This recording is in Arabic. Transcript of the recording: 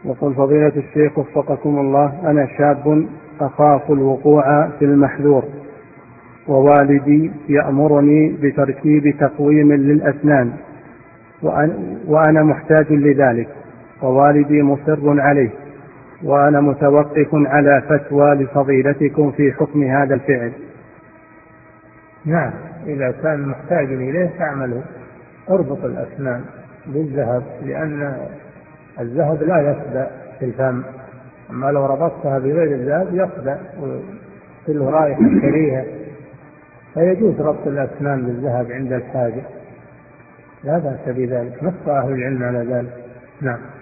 يقول فضيلة الشيخ وفقكم الله، أنا شاب أخاف الوقوع في المحذور، ووالدي يأمرني بتركيب تقويم للأسنان وأنا محتاج لذلك، ووالدي مصر عليه، وأنا متوقف على فتوى لفضيلتكم في حكم هذا الفعل. نعم، إذا كان محتاج إليه فاعمله. اربط الأسنان بالذهب، لأن الذهب لا يخدع في الفم، أما لو ربطتها بغير الذهب يخدع وكل رائحة كريهة، فيجوز ربط الأسنان بالذهب عند الحاجة، لا بأس بذلك، نص أهل العلم على ذلك. نعم.